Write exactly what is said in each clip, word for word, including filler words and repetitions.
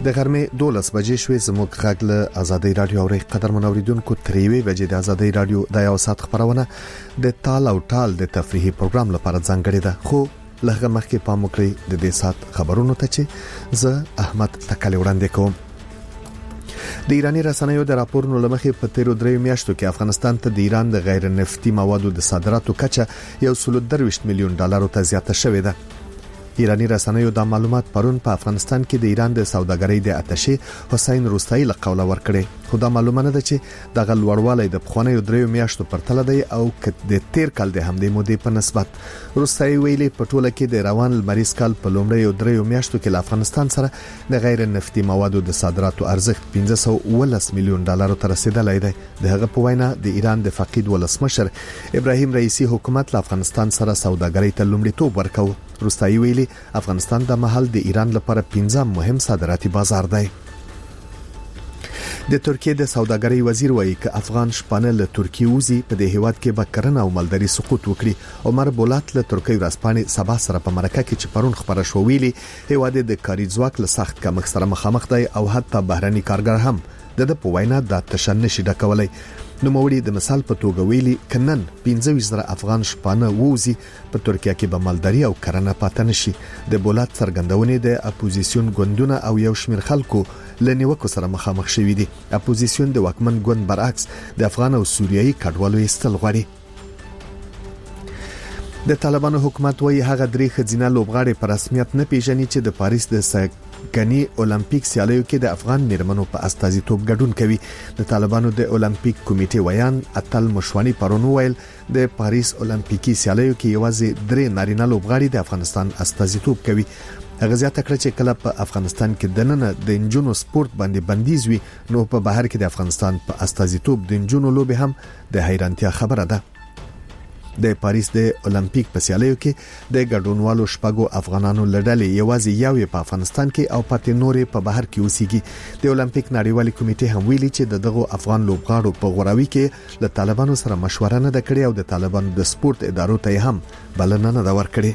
د غرمې دولس بجې شوې. زموږ غږ له آزادۍ رادیو اوري. قدرمن اوریدونکو تریوي بجې د آزادۍ رادیو د یو ساعت خبرونه د تال او ټال د تفریحي پروګرام لپاره ځانګړې ده. خو لږه مخکې پام وکړئ د دې ساعت خبرونو ته چې زه احمد تکل وړاندې کوم. د ایرانی رسنیو د راپورونو لمخې په تیرو درې میاشتو کې افغانستان ته د ایران د غیر نفتي موادو د صادراتو کچه یو سل درویشت میلیون ډالرو ته زیاته شوې ده. ایرانی رسنیو د معلومات پرون په افغانستان کې د ایران د سوداګرۍ د اتشې حسین روستایی له قوله ورکړي. خو دا معلومه ده چې د غلوړوالۍ د بخوانیو درې میاشتو پرتله دی او د تیر کال د همدې مودې په نسبت. روستایی ویلي په ټوله کې د روان لمریز کال په لومړیو درې میاشتو کې له افغانستان سره د غیر نفتي موادو د صادراتو ارزښت پنځه سوه او ولس میلیون ډالرو ته رسیدلی دی. د هغه په وینا د ایران د فقید ولسمشر ابراهیم رئیسی حکومت له افغانستان سره سوداګرۍ ته لومړیتوب ورکاوه. روستایی ویلي افغانستان د محل د ایران لپاره پنځم مهم صادراتي بازار دی. د ترکیه د سوداګرۍ وزیر وایي چې افغان شپانه له ترکیه وزي په دې هیواد کې به کرنه او مالداري سقوط وکړي. عمر بولات له ترکیه ورځپاڼې سبا سره په مرکه کې چې پرون خبره شو ویلي هیواد د کاري ځواک له سخت کمښت سره مخامخ دی او حتی بهرني کارګر هم د په وینا د تشنج ډکولای. نو موري د مثال په توګه ویلي کنن پنځه زره افغان شپانه ووزي په ترکیه کې به مالداري او کرنه پاتې نشي. د بولات څرګندونې د اپوزیسیون ګوندونه او یو شمېر خلکو لنیوکو سره مخامخ شوي دي. اپوزیسیون د واکمن ګوند برعکس د افغان او سوریایي کډوالو استل غواړي. د طالبانو حکومت وایي هغه درې خزینه لوبغاړي په رسمیت نه پیژني چې د پاریس د سګنی اولمپیک سیالیو کې د افغان میرمنو په استازیتوب ګډون کوي. د طالبانو د اولمپیک کمیټې ویان اتل مشوانی پرون ویل د پاریس اولمپیکي سیالیو کې یوازې درې نارینه لوبغاړي د افغانستان استازیتوب کوي. هغه زیاته کړ چې کله په افغانستان کې د نن د انجونو سپورت باندې بندیز وي نو په بهر کې د افغانستان په استازیتوب د انجونو لوبې هم د حیرانتیا خبره ده. د پاریس د اولمپیک په سیالیو کې د ګډونوالو شپږو افغانانو لړلې یوازې یو په افغانستان کې او پاتې نورې په بهر کې اوسېږي. د اولمپیک نړیوالې کمیټې هم ویلي چې دغه افغان لوبغاړو په غوراوي کې له طالبانو سره مشوره نه کړې او د طالبانو د سپورت ادارو ته هم بلنه نه ورکړې.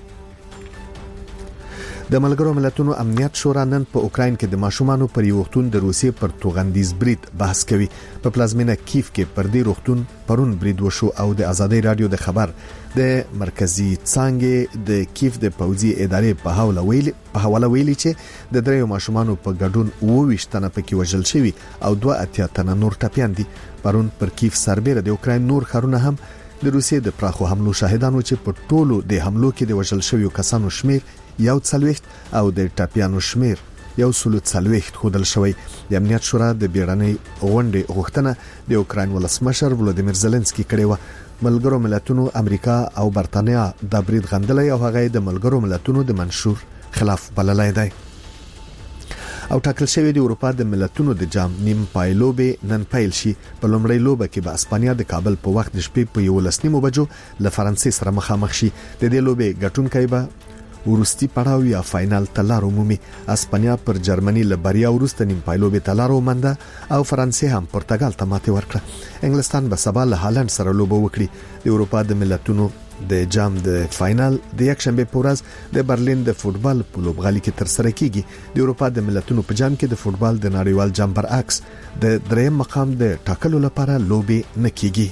د ملګرو ملتونو امنیت شورا نن په اوکراین کې د ماشومانو پر یوختون د روسیې پر توغندیز برید بحث کوي. په پلازمینه کیف کې پر دې روختون پرون برید وشو او د آزادۍ رادیو د خبر د مرکزی څنګه د کیف د پوځي ادارې په حواله ویلي په حواله ویلي چې د دریو ماشومانو په ګډون اووه تنه پکې وژل شوي او دوه اتیا تنه نور ټپيان دي. پرون پر کیف سربېره د اوکراین نور خارونه هم د روسیې د پراخو حملو شاهدانو چې په ټولو د حملو کې د وژل شویو کسانو شمیر یو څلويخت او د ټپيانو شمیر یو سل څلويخت خودل شوی. د امنیت شورا د بیړنۍ غونډې غوښتنه د اوکراین ولسمشر ولودیمیر زيلنسکي کړې و. ملګرو ملتونو امریکا او برتانیا د برید غندلې او هغه د ملګرو ملتونو د منشور خلاف بللای دی. او ټاکل شوی د اروپا د ملتونو د جام نیم پایلوبې نن پیل شي. په لومړی لوبه کې به اسپانیا د کابل په وخت د شپې په یو لسنیمو بجو له فرانسې سره مخامخ شي. د دې لوبې ګټونکي به ورستی پړاو یا فائنل تلار عمومي. اسپانیا پر جرمني له بریا ورسته نیم پایلوبې تلار ومنده او فرانسې هم پرتګال ته ماتې ورکړه. انګلستان به سبا له هالند سره لوبه وکړي. د اروپا د ملتونو د جام د فائنل د یک شنبه په ورځ د برلین د فوتبال په لوبغالي کې تر سره کیږي. د اروپا د ملتونو په جام کې د فوتبال د نړیوال جام برعکس د دریم مقام د ټاکلو لپاره لوبي نه کیږي.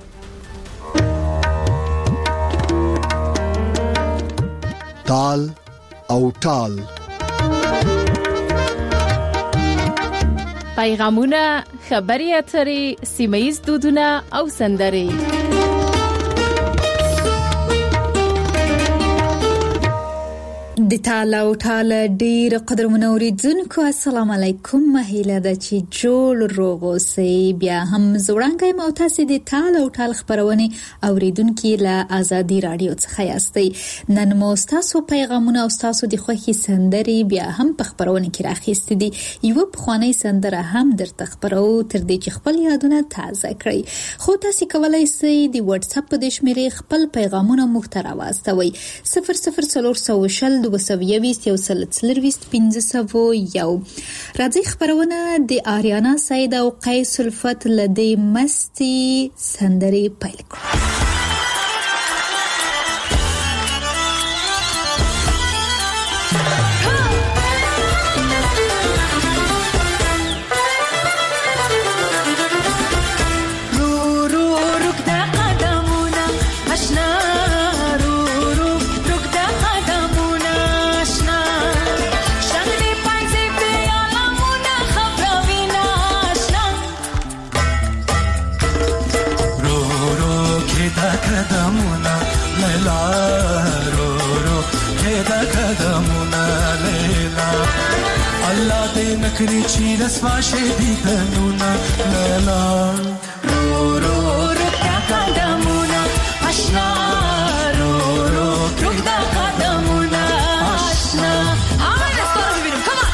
تال او ټال پیغامونه، خبري اترې، سیمه‌ییز دودونه او سندرې. د تاله او تاله ډیر قدرمن اوریدونکو السلام علیکم. مهیله ده چې جوړ روغ اوسئ. بیا هم زوړنګ یم او تاسو د تاله او تاله خبرونه اوریدونکو له آزادۍ رادیو څخه یاستئ. نن مو تاسو پیغامونه او تاسو د خوښي سندرې بیا هم په خبرونه کې راخېستې دي. یو بخوانی سندره هم درته خبرو تر دې چې خپل یادونه تازه کړئ. خو تاسو کولای شئ د واتس اپ په شمیرې خپل پیغامونه مو ته راوستوئ. صفر صفر څلور سوه شل وسویویست یو سل څلرویست پنځه سوه یو. راځي خبرونه د آریانا سعید او قیس الفت لدی مستی سندري پیل کړو. نکری چی رسوا شدی تنونا لالا رو رو رو قدمونا آشنا رو رو رو قدمونا آشنا. آمین دستور ببینیم کمان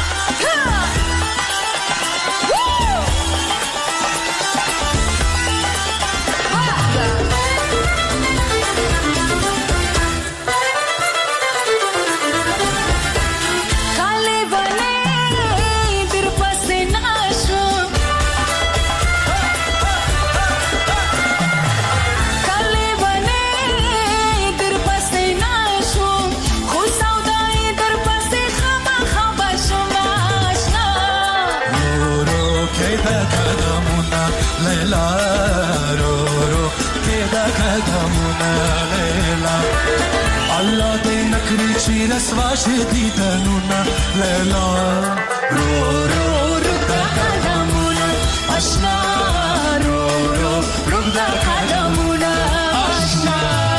Allah de nakri chi raswa shedi tanuna lela ro ro ro qadamuna ashna ro ro ro qadamuna ashna.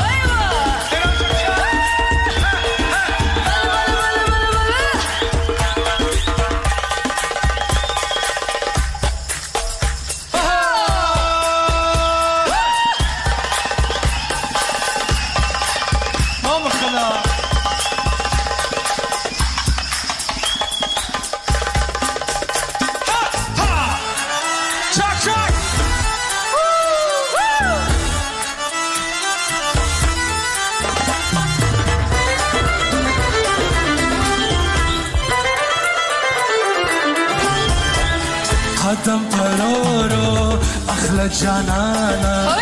قدم پرورو اخلا جانانا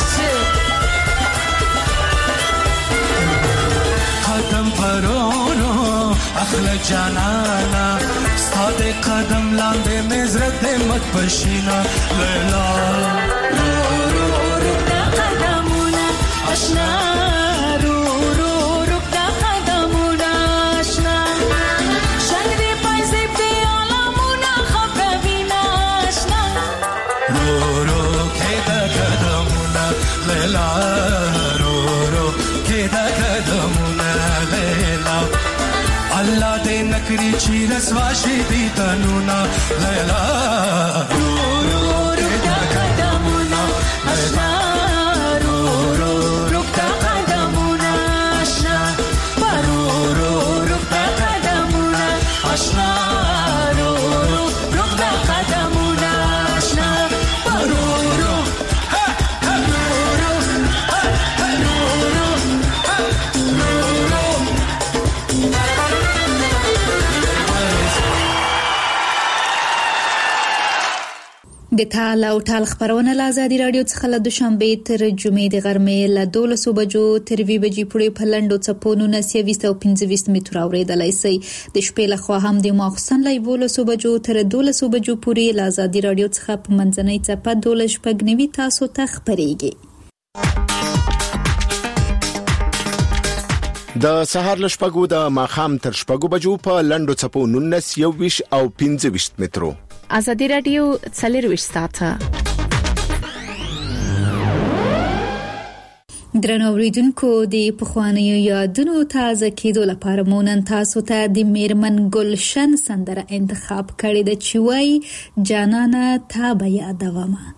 قدم پرورو اخلا جانانا ستاد قدم لاندے مزرت مت پشینا لیلا رو رو رو قدمونا آشنا رو رو رو قدمونا آشنا شنگری پایزی پیالامونا خبربینا آشنا رو رو کیدا قدمونا لیلا رو رو کیدا قدمونا لیلا Allah de nakri chi raswa shedi tanuna lela ro ro ro qadamuna ashna ro ro ro qadamuna ashna ro ro ro qadamuna ashna ro ro ro qadamuna ashna ro ro ha ha ro ro ha ha ro ro ha ro ro. د تال او ټال خبرونه له ازادي رادیو څخه له دوشنبه تر جمعې د غرمې له دولسو بجو تر وی بجې پورې په لنډو څپو نولس او پنځه متره اورېدلای شئ. د شپې له خوا هم د ماخوستن له یولسو بجو تر دولسو بجو پورې له ازادي رادیو څخه په منځنۍ څپه دولس شپږ نوي تاسو ته خبرېږي. د سهار له شپږو د ماښام تر شپږو بجو په لنډو څپو نولس یوویشت او پنځه مترو. ازادي رادیو څلور ساعته. درنو اوریدونکو د پخوانیو یادونو تازه کېدو لپاره مونږ تاسو ته د میرمن ګلشن سندره انتخاب کړې ده چې وایي جانانه تا به یادومه.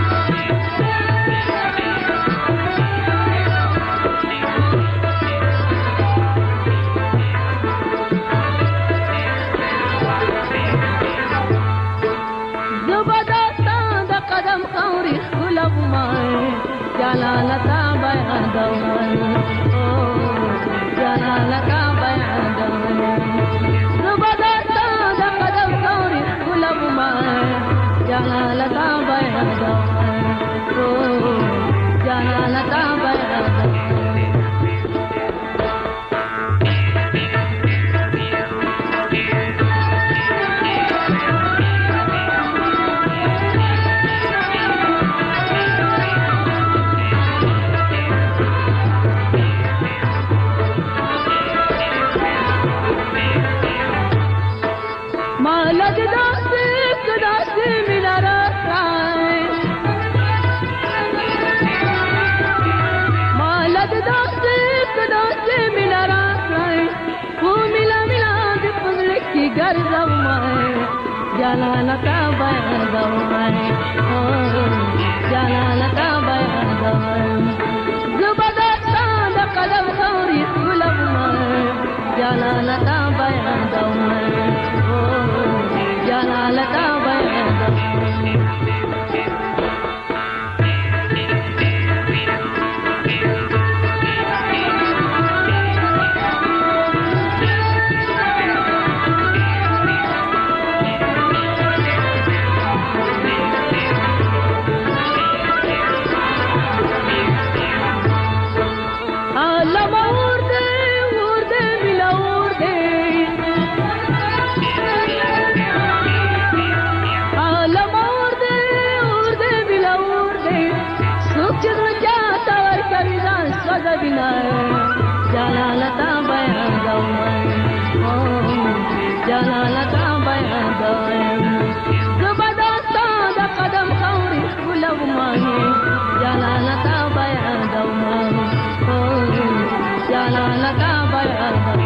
جلالتا بیادوان جلالتا بیادوان زبادتا دا قدم کوری خلب مان جلالتا بیادوان جلالتا بیادوان. جلالتا بیانوم جلالتا بیانوم زبردستا د قدم خوري ولوم جلالتا بیانوم جلالتا بیانوم جلالتا بیانوم جلالتا بیانوم زبردستا د قدم خوري ولوم جلالتا بیانوم جلالتا بیانوم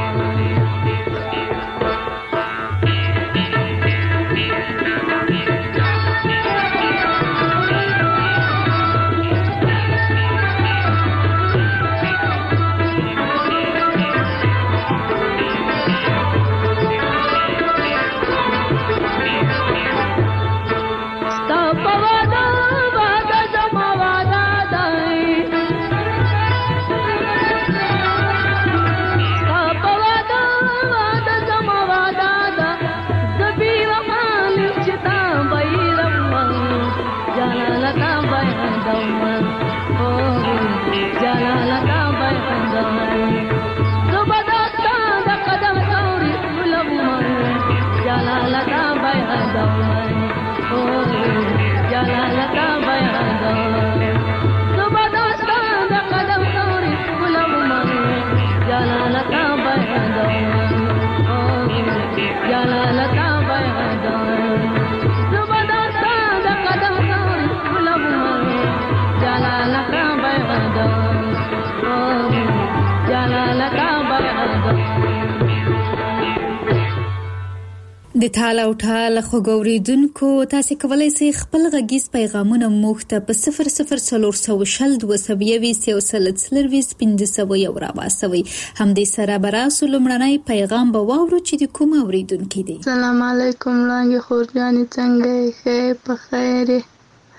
د تال او ټال خوګوریدونکو تاسو کولای شئ خپل غږیز پیغامونه موږ ته په صفر صفر څلور سوه شل دوه سوه یویشت یو سل څلرویشت پنځه سوه یو راوستوئ. همدې سره به راسو لومړنی پیغام به واورو چې د کوم اوریدونکي دی. السلام علیکم لانګې خورجانې څنګه یې؟ ښه په خیر یې؟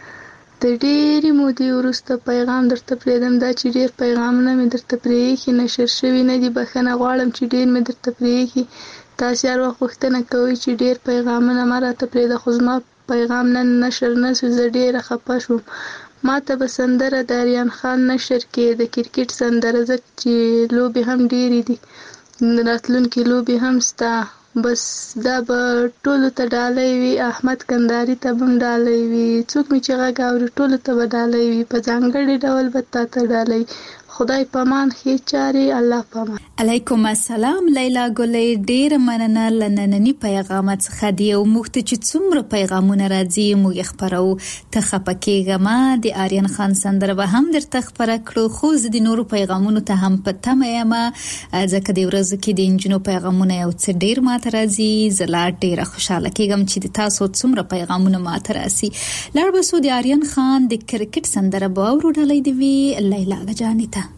د ډېرې مودې وروسته پیغام درته پرېږدم. دا چې ډېر پیغامونه مې درته پرېښي نشر شوي نه دي، بښنه غواړم چې ډېر مې درته پرېښي. تاسې هر وخت پوښتنه کوئ چې ډېر پیغامونه ما راته پرېږده، خو زما پیغام نن نشر نه شو. زه ډېره خفه شوم. ما ته به سندره د اریان خان نشر کې د کرکټ سندره، ځکه چې لوبې هم ډېرې دي، راتلونکې لوبې هم سته. بس دا به ټولو ته ډالۍ وي، احمد کندهاري ته به هم ډالۍ وي، څوک مې چې غږ اوري ټولو ته به ډالۍ وي، په ځانګړي ډول به تا ته ډالۍ. خدای پامان، ښې چارې، الله پامان. علیکم السلام لیلا ګلې، ډېره مننه له ننني پیغام څخه دی. او موږ ته چې څومره پیغامونه راځي موږ یې خپرو. ته خفه کېږه مه، د آریان خان سندره به هم درته خپره کړو، خو زه د نورو پیغامونو ته هم په تمه یم، ځکه د ورځو کې د نجونو پیغامونه یو څه ډېر ماته راځي. زه لا ډېره خوشحاله کېږم چې د تاسو څومره پیغامونه ماته راسي. لاړ به سو د آریان خان د کرکټ سندره به اورو. ډالۍ دې وي لیلا جانې ته.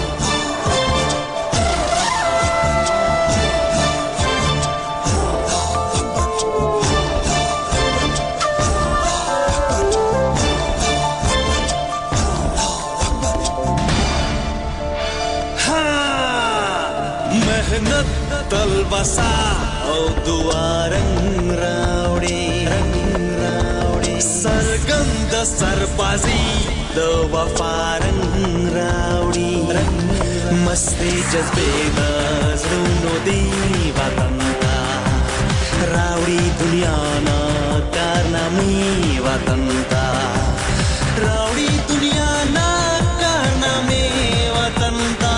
تلبسا او دوارنګ راوړي رنگ راوړي سرګند سربازي د وفارنګ راوړي رنگ مستي جذبې د زړونو دی وطن تا راوړي دنیا نا کارنامې وطن تا راوړي دنیا نا کارنامې وطن تا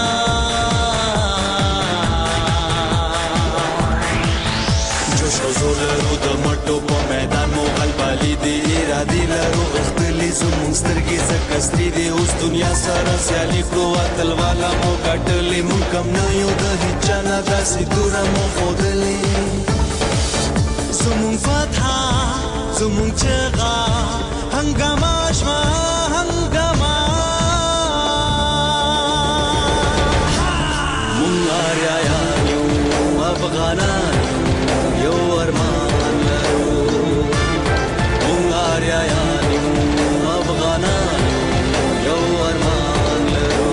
زولرو د مټو په میدان مو غلبالي دي ارادي لرو اختلی زمون سترګې زکستې دي اوس دنیا سره سیالي کړو اتل والا مو کټلې مونږ کم نه یو د هیچا نه داسې دوره مو ښودلې زمون فتحه زمون چغه هنګامه شوه هنګامه مونږ آریایان یو افغانان یو ارمان لرو مونږ آریایان یو افغانان یو ارمان لرو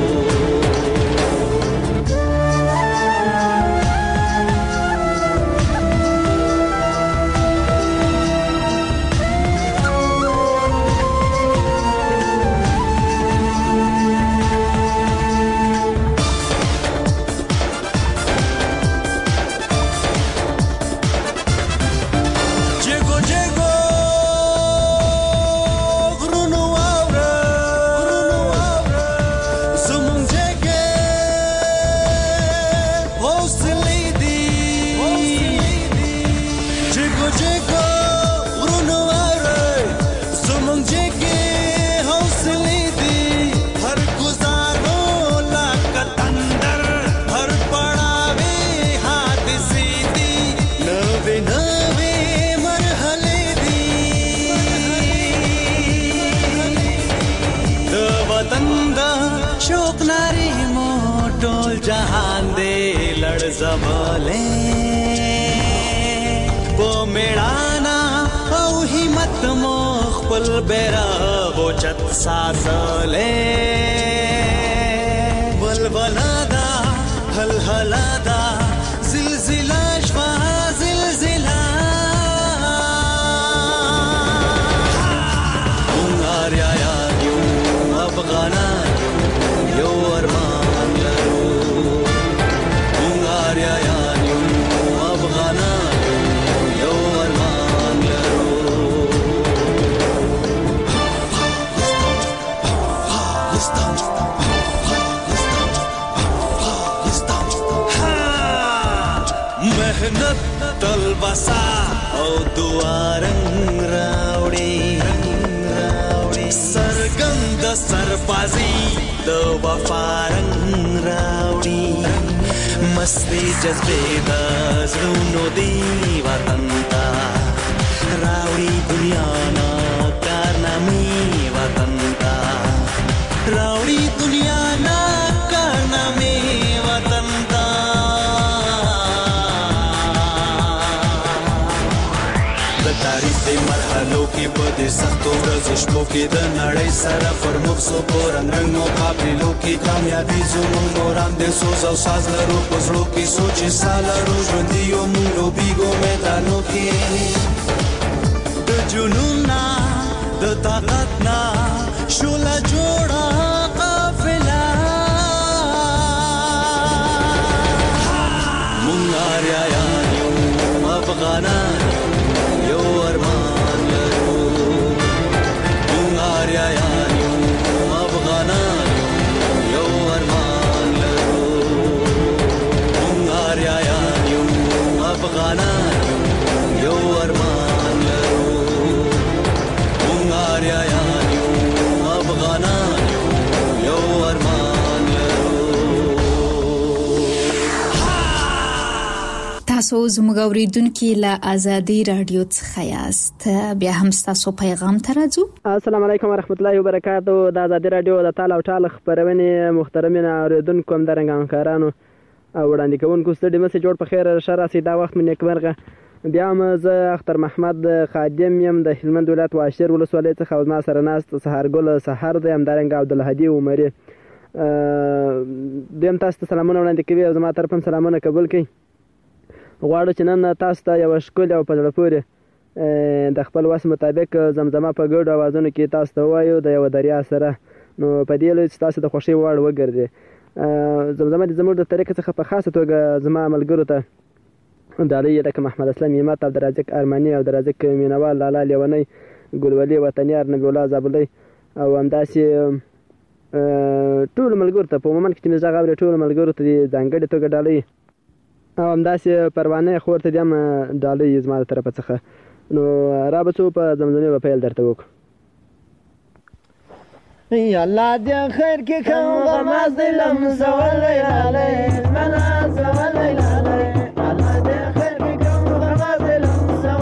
जहान दे लड़ जमाले वो मेड़ाना औ हिम्मत मोख पल बेरा वो चत सासले बलबलादा हलहलादा जिलजिला शवा जिलजिला उंगारिया यो अफगाना यो अरमान मेहनत तलबसा औ दुआरंग रावड़ी रावड़ी सरगंद सरपाजी द वफारंग रावड़ी मस्ती जज्बे द ज़रूनो दी वतनता रावड़ी दुनिया ना कारनामी वतनता रावड़ी दुनिया ना कारनामी वतनता तारीख दे मरहलों के बदे सख्तों रज़िशों के द नड़े सरा फरमुख सो रंग रंगों काबिलों की कामयाबी जुनून और आंदे सोज़ और साज लरो पुज़लों की सोचे साला रोज बंदियों मुंगलों बीगों मैदानों की द जुनून ना द ताकत ना शोला जोड़ा काफिला मुंगारिया यो अफगाना यो अरमान लरो उंगारिया यो अफगाना यो अरमान लरो उंगारिया यो अफगाना यो अरमान लरो उंगारिया यो अफगाना यो अरमान लरो تاسو زموږ اوریدونکو له ازادي رادیو څخه یاست. بیا هم تاسو پیغام ترځو. السلام علیکم ورحمت الله وبرکاتو. د ازادي رادیو د تعال او تعال خبرونه محترمین اوریدونکو هم درنګ انکارانو او وړاندې کوونکو ستړي مسج جوړ په خیر شر سي دا وخت منې کمرغه بیا هم زه اختر محمد خادم يم د هلمند ولایت واشر ولسوالۍ څخه ما سره ناست سحرګل سحر د هم درنګ عبدالهادي عمري دیم تاسو ته سلامونه وړاندې کوي او زما طرفم سلامونه قبول کړئ. غواړو چې نن تاسو ته یو ښکلې او په زړه پورې د خپل وس مطابق زمزمه په ګډو اوازونو کې تاسو ته وایو د یو دریا سره نو په دې لوي چې تاسو د خوښۍ وړ وګرځي. زمزمه د زموږ د طریقې څخه په خاصه توګه زما ملګرو ته دالۍ لکه محمد اسلام یمت عبدالرزاق ارماني او عبدالرزاق مینوال لالا لیونی ګلولي وطنیار نبی الله زابلي او همداسې ټول ملګرو ته په عموما کې چې موږ غواړو ټول ملګرو ته ځانګړې توګه ډالۍ او همداسې پروانه خور ته هم ډالۍ زما له طرفه څخه نو را به څو په زمزمې به پیل درته وکړو. یا الله دې خیر کې کوم غماز دې لمزول لاله منا زول لاله الله دې خیر کې کوم غماز دې لمزول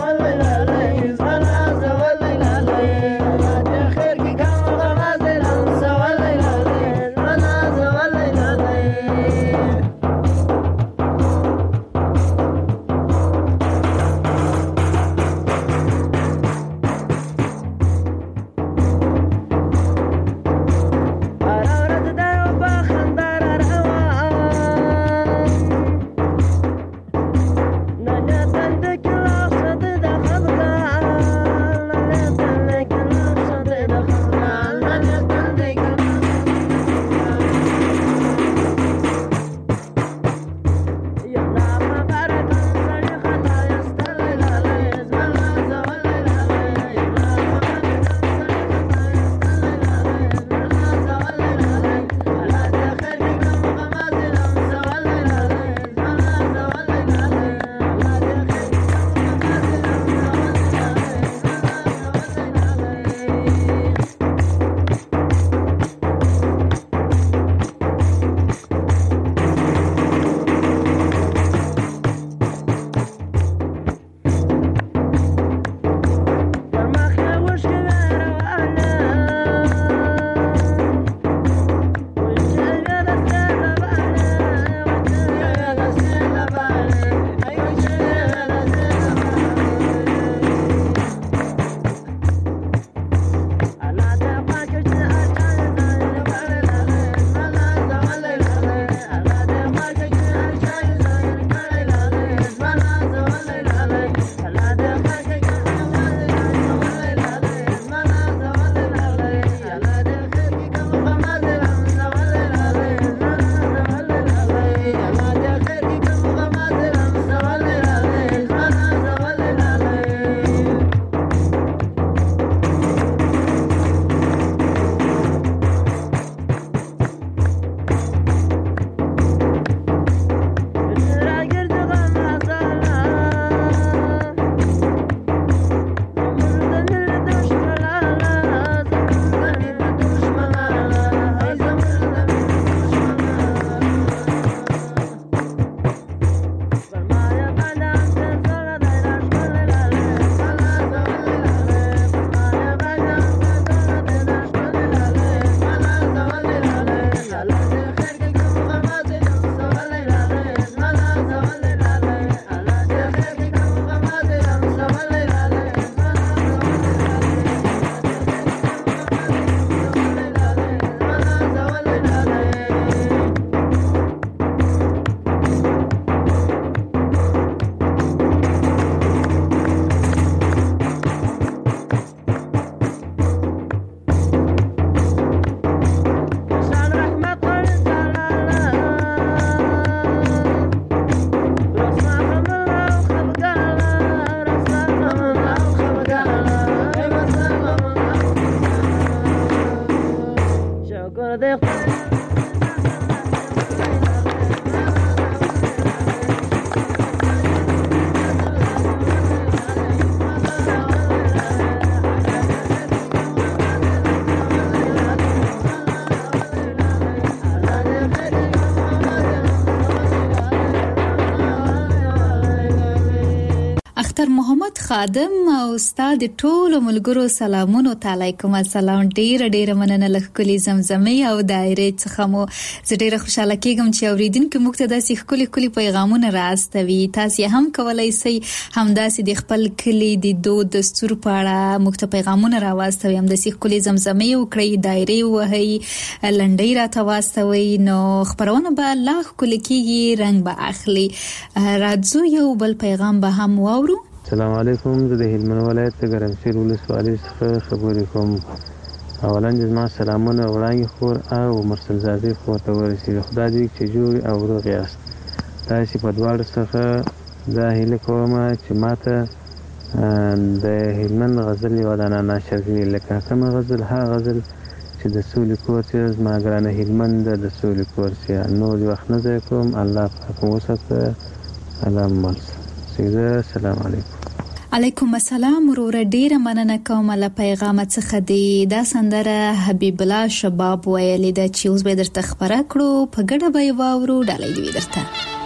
ډاکټر محمد خادم او استاد ټول ملګرو سلامونه علیکم. السلام. ډیر ډیر مننه لکلی زمزمې او دایره څخه مو زه ډیر خوشاله کېږم چې اوریدونکو موږ ته داسې خولي خولي پیغامونه راستوي. تاسو هم کولای شئ همداسې د خپل کلی د دود دستور په اړه موږ ته پیغامونه راوستوي، هم داسې خولي زمزمې وکړئ، دایره وهي، لنډۍ راته واستوي، نو خبرونه به الله خولي کېږي، رنګ به اخلي. راځو یو بل پیغام به هم واورو. السلام علیکم. زه د هلمند ولایت ګرمسیر ولسوالۍ څخه خبرې کوم. اولا زما سلامونه وړاندې خور او مرسل زادې خور ته ورسېږي. خدای دې چې جوړ او روغ یاست. تاسې په دواړو څخه دا هیله کوم چې ماته د هلمند غزل یوه دانه نشر کړي، لکه کومه غزل؟ ها غزل چې د سولې کور چې زما ګرانه هلمند د سولې کور چې نور وخت نه ضایع کوم. الله پاک مو وساته. سلام ملس سیده. سلام علیکم. علیکم السلام. ورور ډیره مننه کوم له پیغام څخه. دی دا سندره حبیب الله شباب ویلې ده چې اوس به درته خبره کړو، په ګډه به یې واورو. ډالۍ دی درته.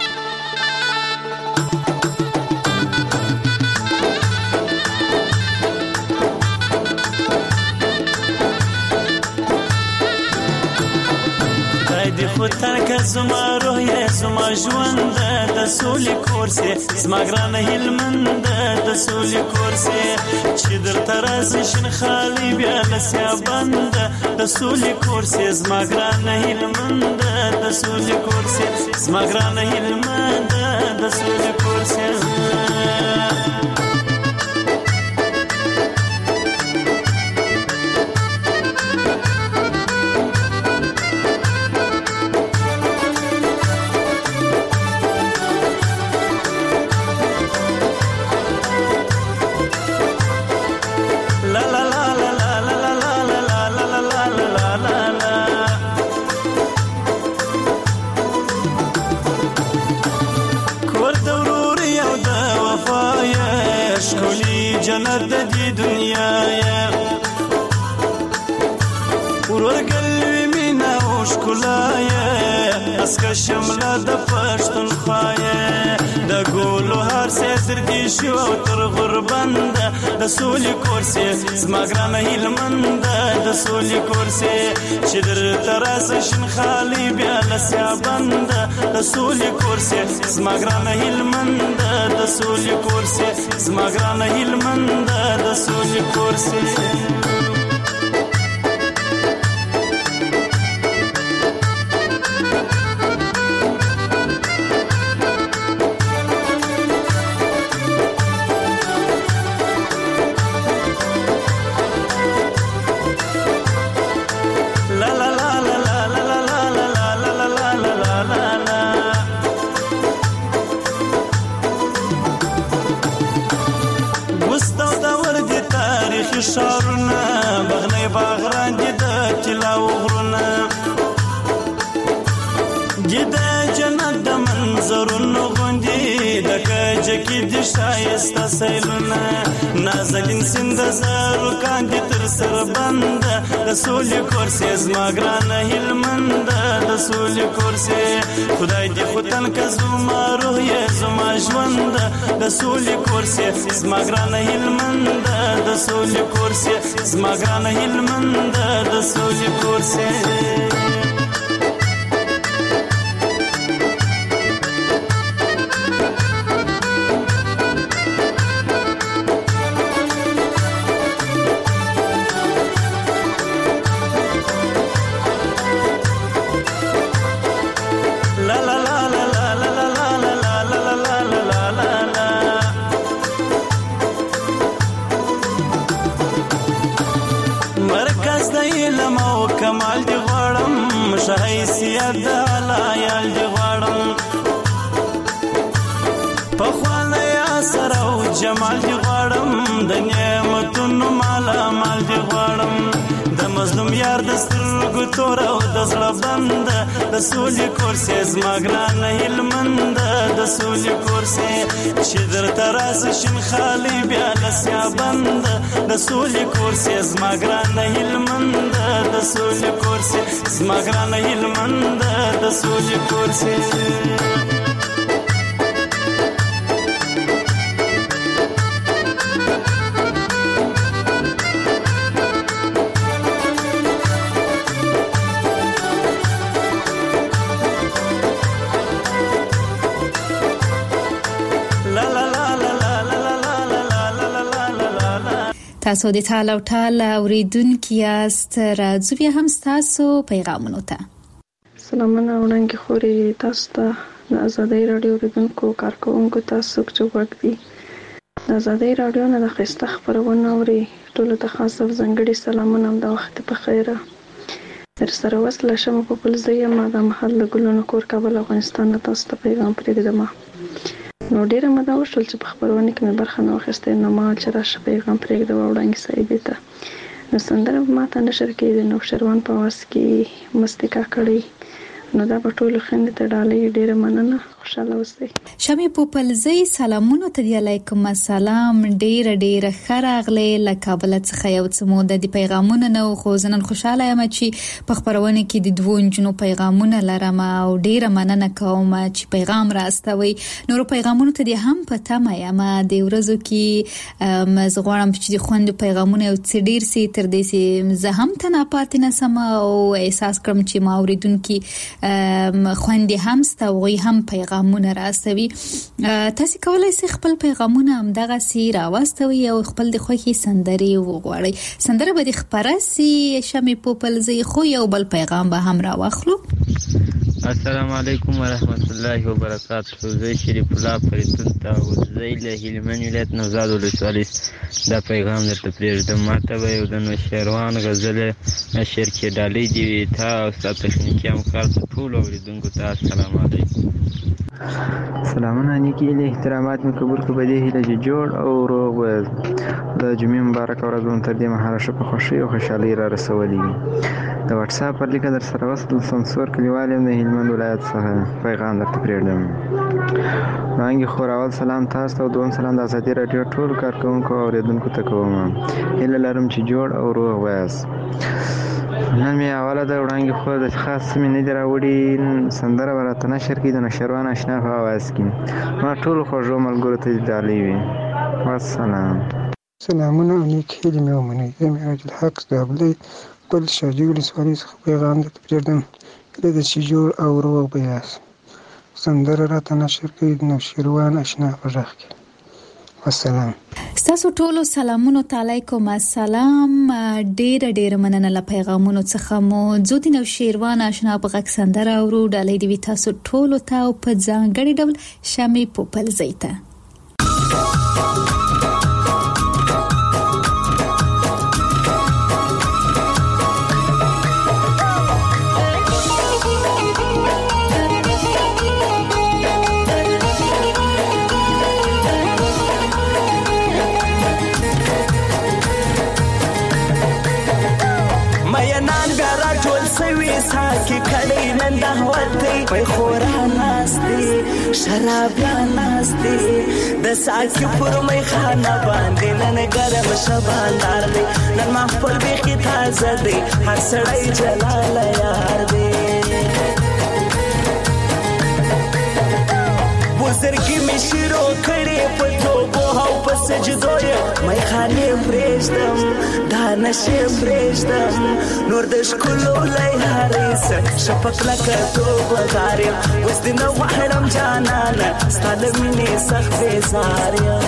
ترک زما روح یې زما ژوند د سولې کور سي، زما ګرانه هلمند د سولې کور سي، چې درته راځي شین خالي بیا لسیا بند د سولې کور سي، زما ګرانه هلمند د سولې کور سي، زما ګرانه هلمند د سولې کور سي. جنت دی دنیا یا ورور قلبی مینا او شکلا یا اسکا شملا د پښتون خوایا د ګولو هر سر کی شو تر غربند د سولې کورسي، زما ګرانه هلمند د سولې کورسي، چې در تراس شین خالی بیا لسیا بند د سولې کورسي، زما ګرانه هلمند د سولې کورسي، زما ګرانه هلمند د سولې کورسي. شارونه بغنی باغران جدا کلاو غرونه جدا جنت د منظرونو غوندي د کجه کې د شایسته سیلونه نازلین سند زارو کاندي تر سر بند د سولې کورسي، زما ګرانه هلمند د سولې کورسي، خدای دې ختن کزما روح یې زما ژوند د سولې کورسي، زما ګرانه هلمند د سولې کورسي، زما ګرانه هلمند د سولې کورسي. کمال دی غواړم شایسته د علایال دی غواړم په خواله یا سره او جمال دی غواړم د نعمتونو مالا مال دی غواړم د مظلوم یار د سترګو تور او د زړه بند د سولې کورسي، زما ګرانه هلمند د سولې کورسي، چې درته راسي شین خالي بیا لسیا بند د سولې کورسي، زما ګرانه هلمند د سولې کورسي، زما ګرانه هلمند د سولې کورسي. تاسو د تعال او تعال اوریدونکو یاست. راځو بیا هم تاسو پیغامونو ته. سلامونه وړاندې خوري تاسو ته د آزادۍ رادیو اوریدونکو کارکونکو تاسو چې وګ دي د آزادۍ رادیو نه د خسته خبرونه اوري ټول ته خاص او ځانګړي سلامونه د وخت په خیره. در سره وصله شم په پلزې ما د محل ګلونو کور کابل افغانستان تاسو ته پیغام پرېږدم. نو ډیره مده وشول چې په خبرونه کې مې برخه نه واخیسته، نو ما چې راشه پیغام پرېږدم وړاندې صاحب ته نو سندره ما ته نشر کېږي. نو شروان په واس کې مستیکا کړی نو دا په ټولو خندې ته ډالۍ. ډیره مننه، خوشاله اوسئ. شمې په پلزې سلامونه ته دی. علیکم السلام. ډیره ډیره ښه راغلې له کابل څخه یو څه موده د پیغامونه نو خو زنن خوشاله یم چې په خبرونه کې د دوه انجنو پیغامونه لرم او ډیره مننه کوم چې پیغام راستوي. نور پیغامونه ته دی هم پته ما یم د ورځو کې مزغوړم چې د خوند پیغامونه او څ ډیر سي تر دې سي زه هم ته نه پاتې نسم او احساس کوم چې ما اوریدونکو خوندې هم ستوي هم پیغامونه راستوي. تاسو کولای شئ خپل پیغامونه هم دغه سی راوستوي او خپل د خوښي سندري وغواړئ. سندره به د خبرسي شمې په پلزې خو یو بل پیغام به هم راوخلو. السلام علیکم ورحمت الله وبرکاته. زه شریف الله فریدون ته وزې له هلمند ولایت نوزاد ولسوالۍ دا پیغام درته پرېږدم. ماته به یو د نوشیروان غزل نشر کې ډالۍ دی تا او ستاسو تخنیکي همکار ته ټولو اوریدونکو ته السلام علیکم. سلامونه نیکی له احترامات مې قبول کړو. په دې هیله چې جوړ او روغ وي. د جمعې مبارک ورځ مو تر دې مهاله شه په خوښۍ او خوشحالۍ را رسولي. د واتس اپ پر لیکه در سره وصل سمسور کلیوال یم د هلمند ولایت څخه پیغام درته پرېږدم. وړاندې خور اول سلام تاسو ته او دوم سلام د آزادۍ راډیو ټول کارکونکو او اوریدونکو ته کوم. هیله لرم چې جوړ او روغ وایاست. نن مې اوله د وړاندې خور د خاص مې نه دی راوړي سندره به راته نشر کړي د نوشیروان اشنا په اواز کې. ما ټولو خوږو ملګرو ته ډالۍ وي. والسلام. سلامونه او نیک هیلې مې ومنئ. زه معراج الحق زابلۍ بل شاجوی ولسوالۍ څخه پیغام درته پرېږدم. هیله ده چې جوړ او روغ به یاست. سندره راته نشر کړي د نوشیروان اشنا په غږ کې. والسلام. ستاسو ټولو سلامونو ته علیکم السلام. ډیره ډیره مننه له پیغامونو څخه مو زه د نوشیروان اشنا په غږ سندره اورو. ډالۍ دی تاسو ټولو ته او په ځانګړي ډول شمې په پلزې ته. ساکی کړي نن د هوتي په خورا ناشتي شرابيان ناشتي د ساکی پر مې خانه باندې نن ګرم شباندار دی نن محفل به کی تازه دی هر سړی جلال یار دی بزرګي مې شروع کړي په توبو او په سجدو مې خانه پرېږدم دا نشه پرېږدم نور د شکلو لای هریس شپک لکه توبه غاري وس دې نو وحرم جانانا ستاله مینه سخت زاریا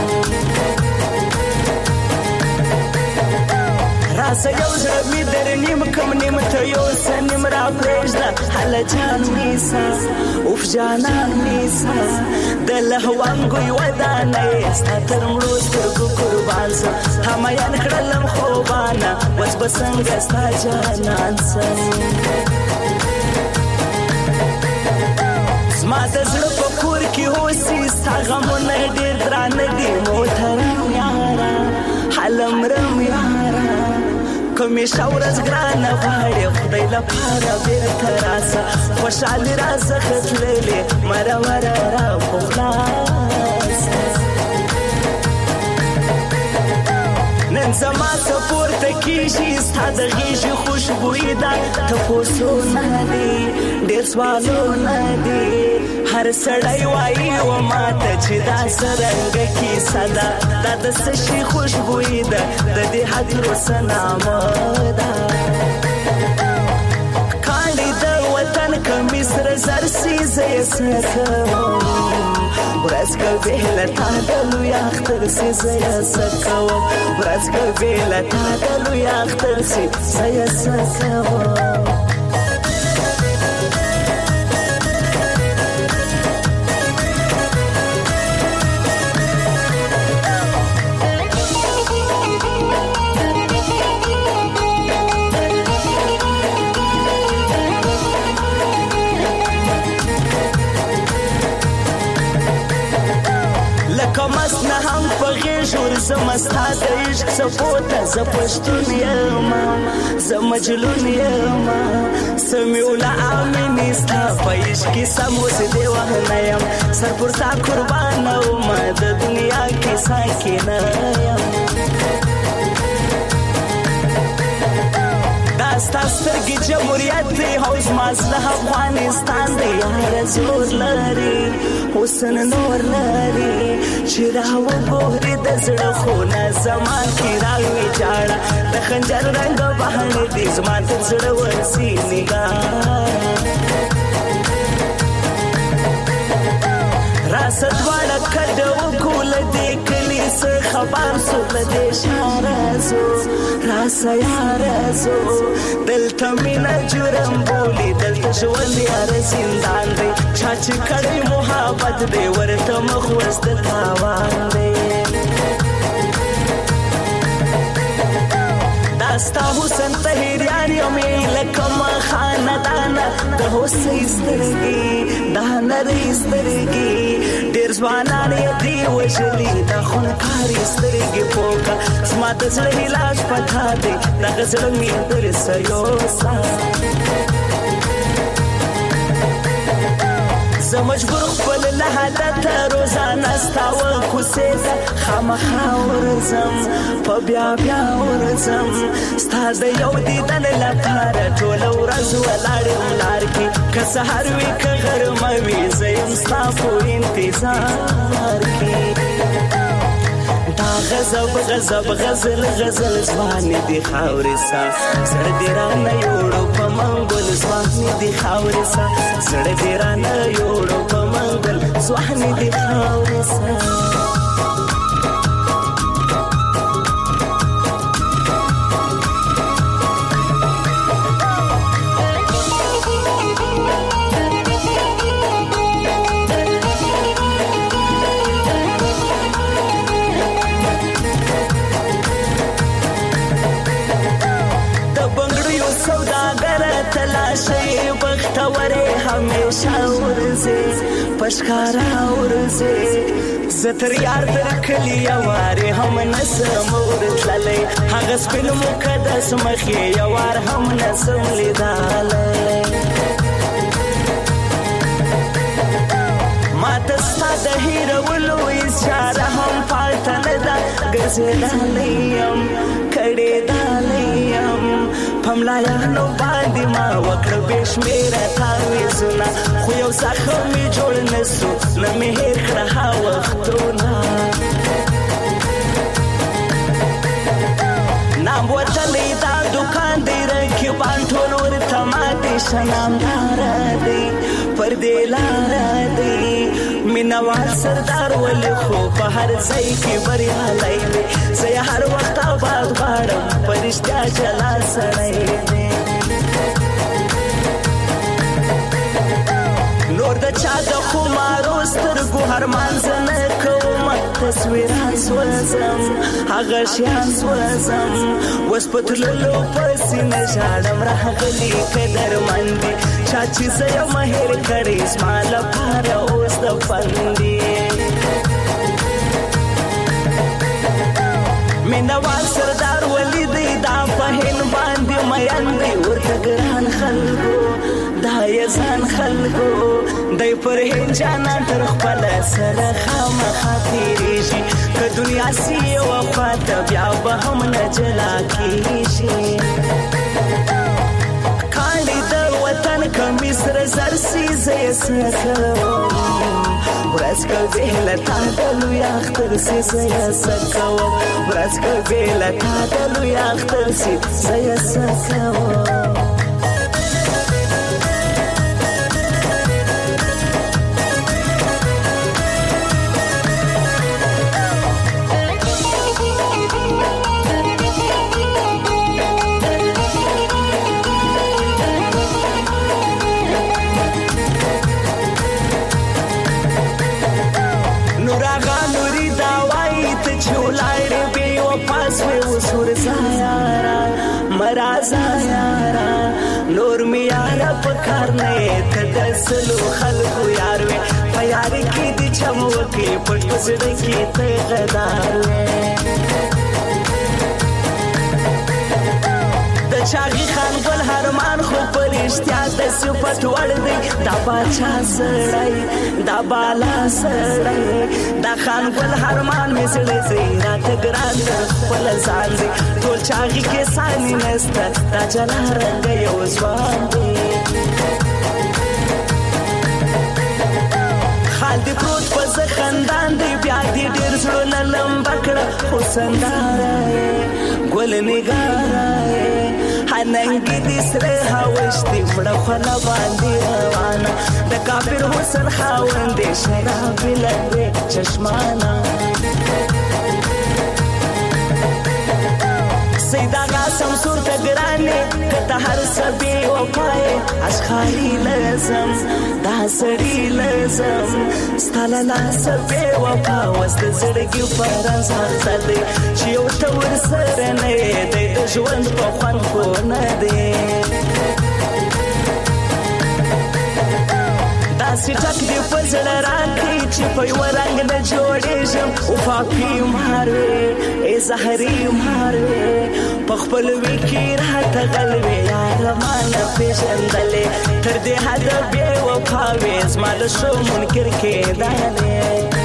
راسه یو زړه می در نیم کم نیم ته یو سنیم را پرېږده حل جان میسا اوف جانان میسا د لهوانګوی ودانې ستا تر مړو سترګو قربان سه همایان کړلم خوبانه وس به څنګه ستا جانان سم زما د زړه په کور کې اوسي ستا غمونه ډېر درانه دي محترم یاره حلم رم یاره کومې شاورز ګرانه غواړې خدای لپاره بیرته راسه خوشحالي راسه ختللې مره مره را پخلاصه نن زما سپورته کېږي ستا د غېږې خوشبویي ده تپوسونه دي ډېر سوالونه دي هر سړی وایي و ماته چې دا څرنګه کیسه ده دا د څه شي خوشبویي ده د دې هدیرو څه نامه ده کاڼي د وطن کمیس زر سي زه یې څه کوم ورځ کوي له تا د لوی اختر سي زیا سکوم ورځ کوي له تا د لوی اختر سي زیا سکوم زمستا د عشق سپوته ز پښتون یم ز مجنون یم سمیولا امین ستا په عشق کې سموس دی وهنه یم سر پر تا قربان او ما د دنیا کې ساکینه یم داستا سترګې جمهوریت دی حوض مازله افغانستان دی یار زور لري حسن نور لري چې راو ګوري د زړه خونه زما کې راوي جاړه د خنجر رنگ بهانه دې زما تر زړه ورسي نگاه راست واړه کډو کول دې کلی څه خبر سو دې شارزو راسا یارزو دلته مینا جرم بولی دلته ژوند یار زندان دی چا چې کړی محبت دی ورته مخ وست تاوان دی داستا حسن طهیریان یومې لکه ما خاندانه د حسین سترګې د نرۍ سترګې ډېر ځوانان یې دي وژلي د خونکارې سترګې پوکه زما د زړه علاج پتا دی دغه زړه مې درسه یوسه زه مجبور خپل لحظت روزانه ستا وکوسې ته خامخا ورځم په بیا بیا ورځم ستا د یو دیدن لپاره ټوله ورځ ولاړ یم لار کې که سهار وي که غرمه وي زه یم ستا په انتظار کې دا غضب غضب غزل غزل ځوانې دي خاورې سا زړه دې رانه یوړو په منګل ځوانې دي خاورې سا زړه دې رانه یوړو په منګل ځوانې دي خاورې سا تلاشی بختوری همیشه ورزی پشکارا ورزی زتر یار در کلی یواری هم نسم ورتللی هغه سپین مقدس مخی یوار هم نسم لیدالی ما تستا د هیرولو اشاره هم پالته نده ګرځېدلیم کړېدلیم پملایانو باندې ما وکړه بې شمېره تعویضونه خو یو زخم مې جوړ نه سو نه مې هېر کړه ها وختونه نام وتلی دا دوکان دی رقیبان ټول ورته ماتې شه نامداره دی پر دې لاره دی مینوال سردار ولې خو په هر ځای کې بریالی دی زه یې هر وخت آباد غواړم په رښتیا جلا سړی دی نور د چا د خمارو سترګو هرمان زه نه کوم تصویران سوځم هغه شیان سوځم اوس په تللو پسې نه ژاړم راغلي قدرمن دي چا چې زه یم هېر کړی زما لپاره اوس د فن دي مینوال سردار ولی دی دا په هند باندې مین دی ورته ګران خلکو دا یې ځان خلکو دی پر هند جانان تر خپله سره خامخا تېرېږي که دنیا سي وفات بیا به هم نه جلا کېږي کاڼي د وطن کمیس سره زر سي زه یې څه کوم ورځ کوي له تا د لوی اختر سي زه یې څه کوم ورځ کوي له تا د لوی اختر سي زه یې څه کوم نه ته د سلو خلکو یار وې په یار کې دې چم وکې پټ زړه کې ته غدار وې د چاغي خان ګل هرمان خو پر اشتیا د صفت وړ دی دا باچا سړی دا بالا سړی دا خان ګل هرمان می سړی سي را ته ګران خپل ځان دی ټول چاغي کې ساني نسته دا جلا رنگ یو ځوان دی خال دی پروت پس خندان دی بیا دی ډیر زړه لمبا کړه خو سنداره ګل نگاره هننګ دې سره هاوشتي مړه خلا باندې روانه د کافر حسن خاوندې شراب لګې چشمانه سیدا قاسم سور تګرانه کته هر سبي او پای اشخالي لازم دا سړي لازم ستاله لاس په وفا وست زړګي پران ساتلې چې یو تور سره نه د ژوند په خوان خو نه دی داسې ټک دی په زړه راکړي چې په یو رنګ نه جوړېږم او پاپي ماروي ای زهري ماروي په خپل وکی راته غلوي یار مانه پیژندلې تر دې حد بې وفا وې زما له شو منکر کېدلې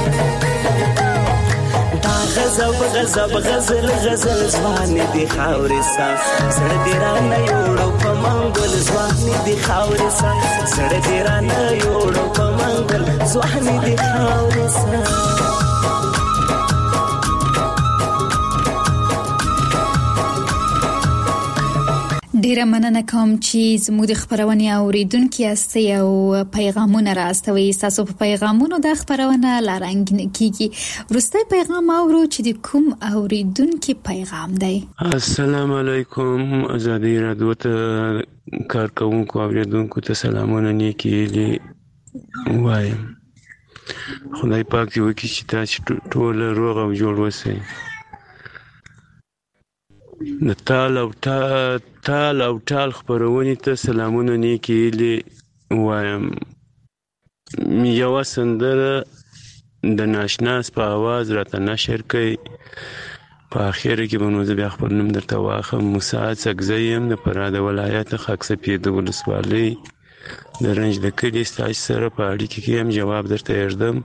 دا غضب غضب غزل غزل ځواني دي خاورې سا زړه دې رانه یوړو په منګل ځواني دي خاورې سا زړه دې رانه یوړو په منګل ځواني دي خاورې سا ډیره مننه کوم چې زموږ د خبرونه اوریدونکو یاستئ او پیغامونه راستوي. تاسو په پیغامونو د خبرونه لارنګ کیږي. وروسته پیغام اورو چې د کوم اوریدونکو پیغام دی. السلام علیکم. ازادي رادیو ته کارکونکو اوریدونکو ته سلامونه نیکي وایم. خدای پاک دې وکړي چې تاسو ټول روغ او جوړ اوسئ. د تال او تال او تال خبرونې ته سلامونه نیکي وایم. یو سندره د ناشناس په आवाज راته نشر کړي. په اخر کې به نو زه بیا خپل نوم درته واخلم. موسی سګزی یم د فراه د ولایت خاک سپید ولسوالۍ د رنج د کلي ستاسو سره په اړیکه کې هم جواب درته یږدم.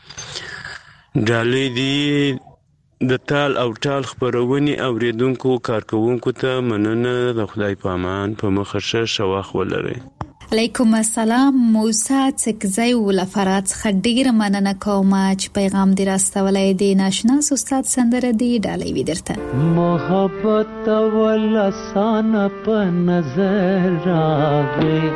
ډالۍ دي د تال او ټال خبرونې اوریدونکو کارکونکو ته مننه. د خدای په امان په مخه ښه وخت ولرئ. علیکم السلام. موسی سګزی ول فرات خډیر مننه کوم چې پیغام دی راستولای دی. ناشنا استاد سندره دی ډالۍ وی درته. محبت ول آسان په نظر راغی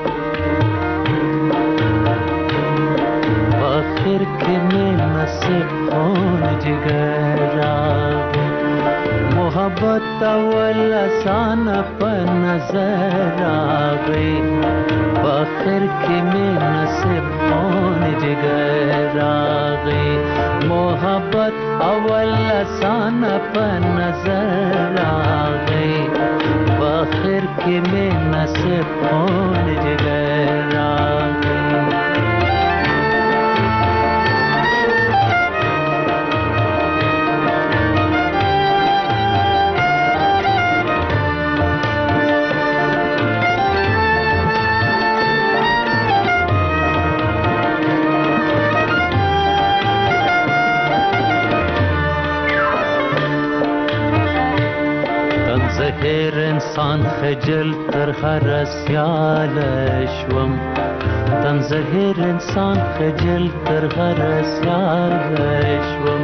आखिर के में नसीब कौन जिगर आगे मोहब्बत अवल आसान पर नजर आ गई आखिर के में नसीब कौन जिगर आ गई मोहब्बत अवल आसान पर नजर आ गई आखिर के में नसीब कौन जिगर आ गई. هر انسان خجل تر هر سیال شوم تن زهر انسان خجل تر هر سیال شوم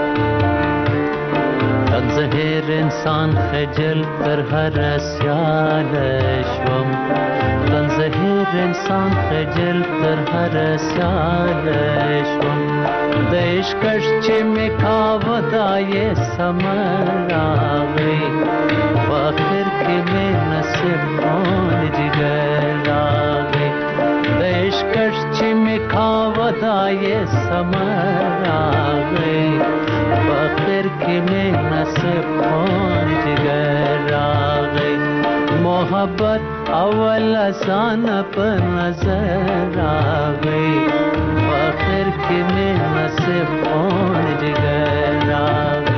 تن زهر انسان خجل تر هر سیال شوم تن زهر انسان خجل تر هر سیال شوم د عشقش چې می کاوه دای سمر راغی आखिर के में नसीब कौन जिगर आ गई देश कश में खावदा ये समर आ गई आखिर के में नसीब कौन जिगर आ गई मोहब्बत अव्वल आसान पर नजर आ गई, आखिर की मेहनत से फोन जिगर आ गई।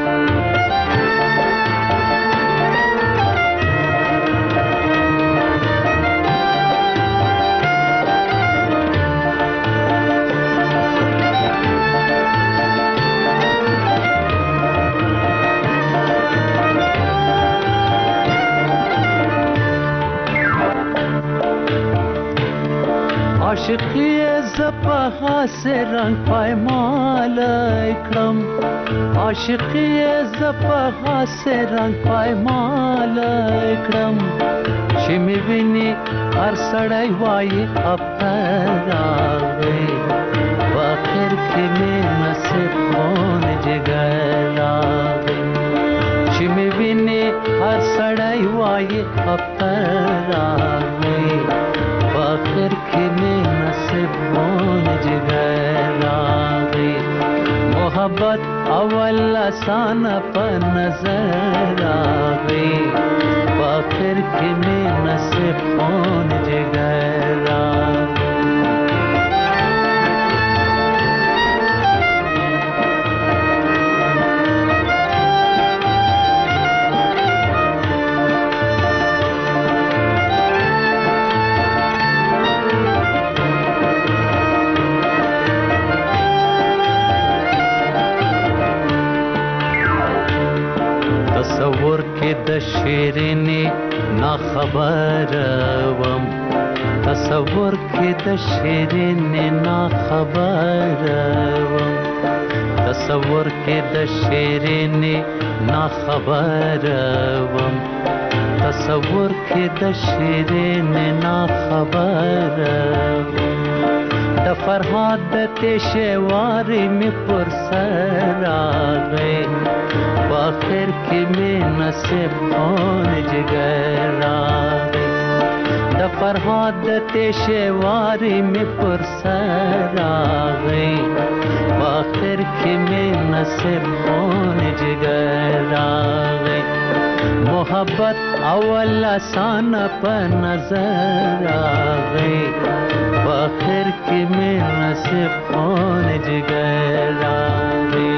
आशिकी ज़पहा से रंग पायमाल इकरम, आशिकी ज़पहा से रंग पायमाल इकरम, शिमी बिनी हर सड़ाई वाई अब तर आ गई, आखिर की मेहनत से फोन जिगर आ गई। शिमी बिनी हर सड़ाई वाई अब तर आ गई, आखिर की मेहनत से फोन जिगर आ गई। मोहब्बत अव्वल आसान पर नजर आ गई, आखिर की मेहनत से फोन जिगर आ गई। तसव्वुर के द शीरीनी ना खबर वम, तसव्वुर के द शीरीनी ना खबर वम, तसव्वुर के द शीरीनी ना खबर वम, तसव्वुर के द शीरीनी ना खबर वम। द फरहाद तेशवारी में पुरसर आ गए, आखिर की मेहनत से फोन जिगर आ गई। द फरहाद तेशवारी में पुरसर आ गई, आखिर की मेहनत से फोन जिगर आ गई। मोहब्बत अव्वल आसान पर नजर आ गई, आखिर की मेहनत से फोन जिगर आ गई।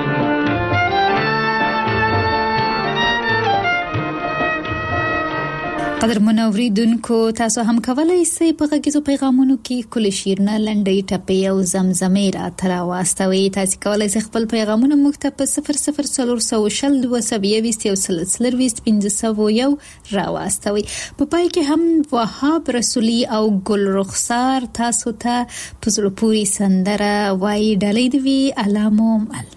قدر منوریدونکو تاسو هم کولای شئ په غږیزو پیغامونو کې کل شیرونه لنډۍ ټپې او زمزمې را تر واستوي. تاسو کولای شئ خپل پیغامونه موږ ته په صفر صفر څلور سوه شل دوه سوه یوویشت یو سل څلرویشت پنځه سوه یو را واستوي. په پای کې هم وهاب رسولي او ګل رخسار تاسو ته په زړه پورې سندره وایي ډالۍ دی وی علامو مل.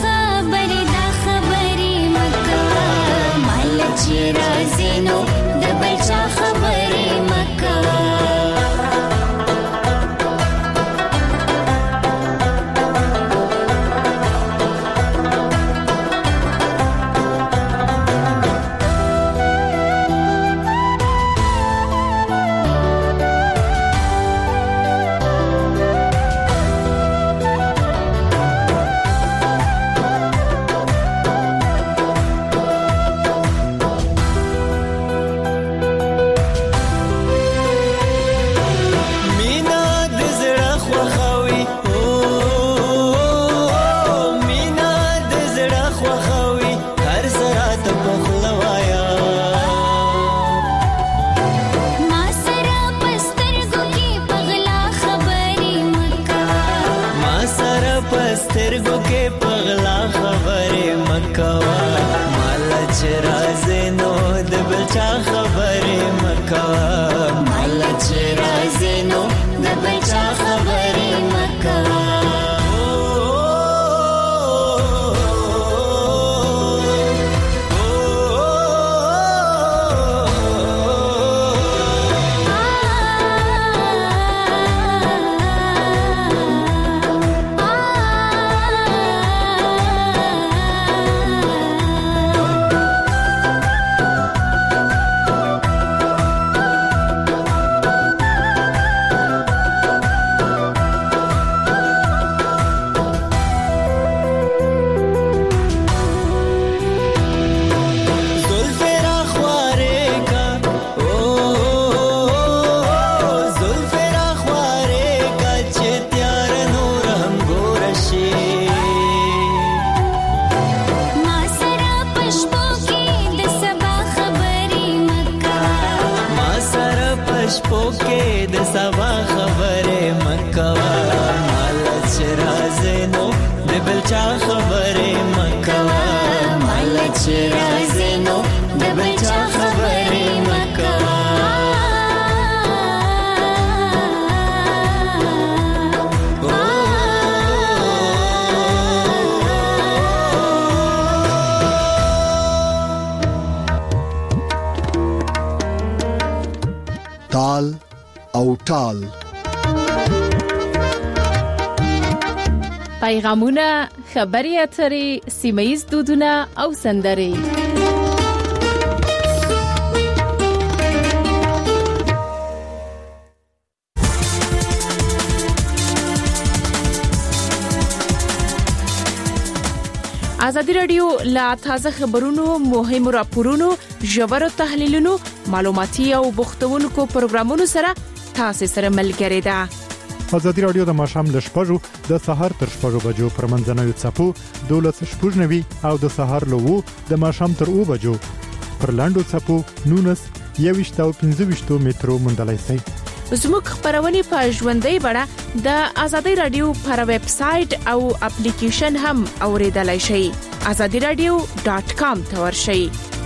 Razino, the سره پسترګو کې پغلا خبره مکوا مال چې رازه نو د بچا خبره مکوا مال چې رازه نو د بچا خبره مکوا تال او ټال پیغامونه، خبري اترې، سیمه‌ییز دودونه او سندرې. ازادي رادیو لا تازه خبرونو، مهمو راپورونو، ژورو تحلیلونو، معلوماتي او بوختونکو پروګرامونو سره تاسو سره ملګری ده. ازادي رادیو د ماښام ل شپږو د سهار تر شپږو بجو پر منځنوي څپو دولس شپږنوي او د سهار له وو د ماښام تر اوو بجو پر لاندو څپو نونس یويشت او پنځه ویشت مترو مندلای شي. زموږ خبرونه په ژوندۍ بڼه د ازادي رادیو پر ویب سټ او اپلیکیشن هم اوریدلای شئ. azadi radio dot com ته ورشئ.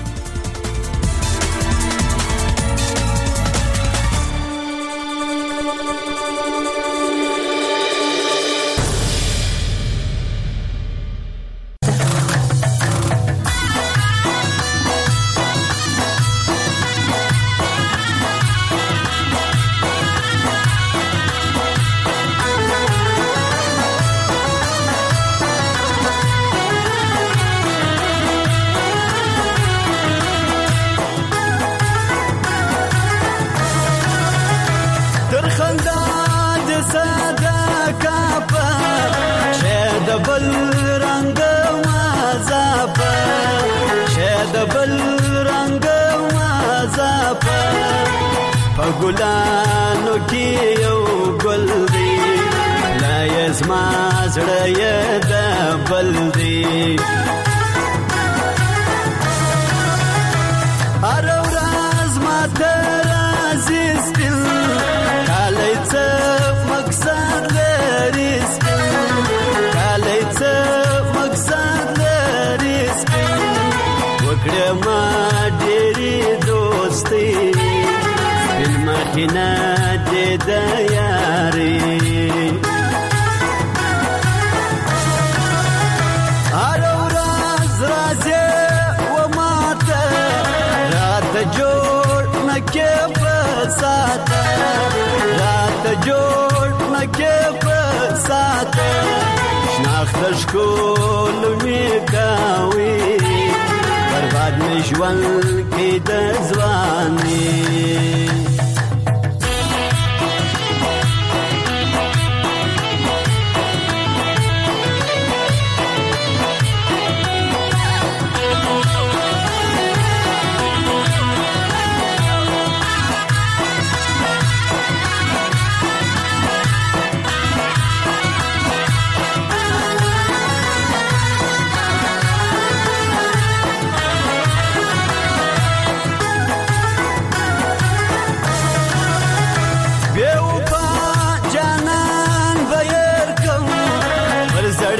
ګلانو کې یو ګل دی لا یزما زړه یې د بل دی هر ورځ ماته راځي سپین کالی څه مقصد لري سپین کالی څه مقصد لري سپین وکړه ما ډېرې دوستي مخینا دې د یاري هر ورځ راځي و ماته رات جوړ نکې په ساته رات جوړ نکې په ساته شناخت شکول می کاوي برباد می ژوند کې د ځواني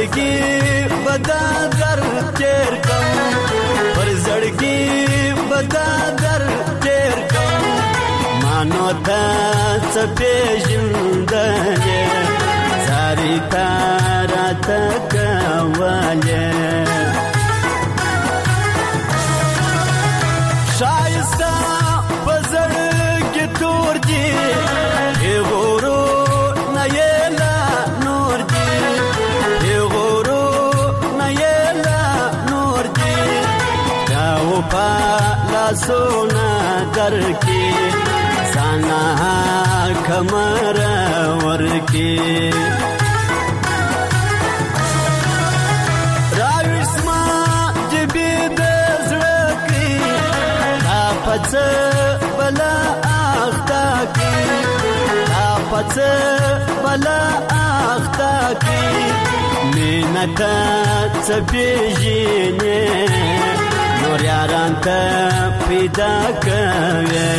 زړګي بدادر تیر کوم پر زړګي بدادر تیر کوم مانو ته څپېژندلې زاري تارا تکواله شایسته بزړ کې تور دي غورو نه یلا نور دي غورو نه یلا نور دي دا و پالا سونا در کې سانا کمر ور کې پڅ بلا اختا کی لا پڅ بلا اختا کی مینت څپېژنې نور یاران ته پیدا کوي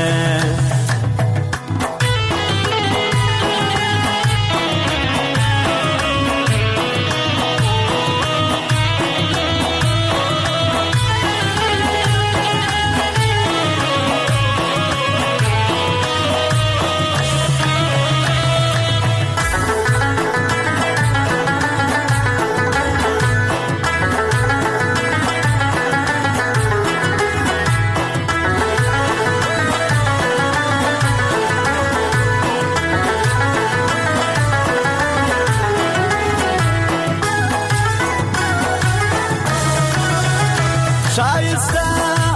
شایسته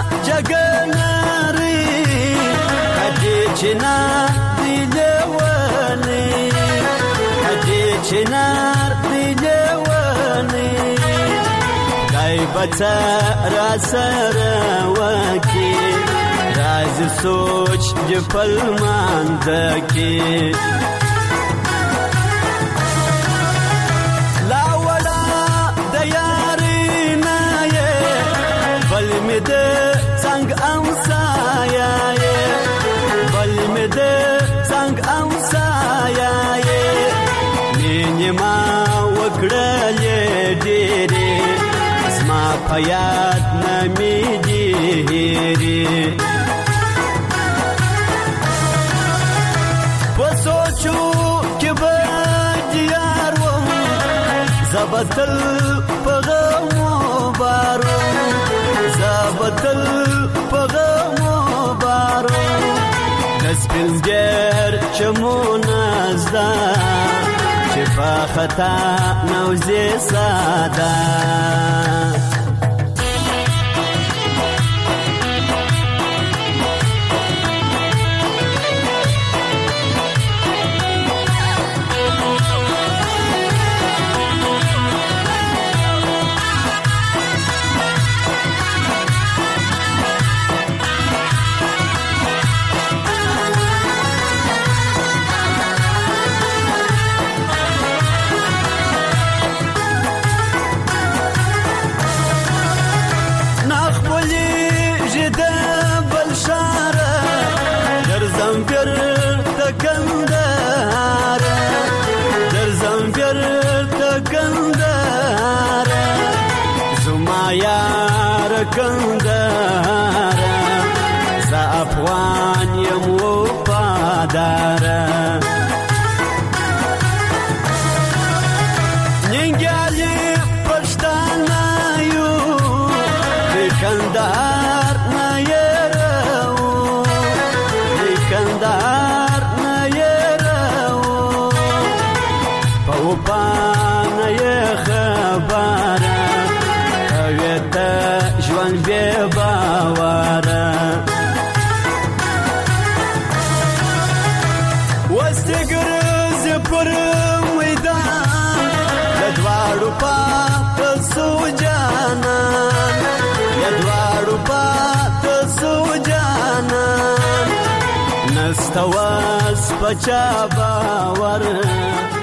جګناري کدي چنار دی لونی کدي چنار دی لونی دای بچا را سره وکی راز سوچ جپل ماندکی د څنګه امسایا بل مې د څنګه امسایا مینه ما وکړلې ډېرې زما په یاد نه مې ډېرې په سوچو کې به دیار وم زبتل په غمو بارو زبتل پغمو بارو دسپنزگر چمونه زده چې په خطا نوزې ساده کندهار در زنفر ته کندهار زما یار کندهار ز افغان یم وفادار ننګیالي پښتانه یو د کندهار نه یو د کندهار پانه خبره کوي ته ژوند بې باوره اوس دې ګرځې پر میدان د دواړو پاته سو جانان د دواړو پاته سو جانان نسته واس په چا باور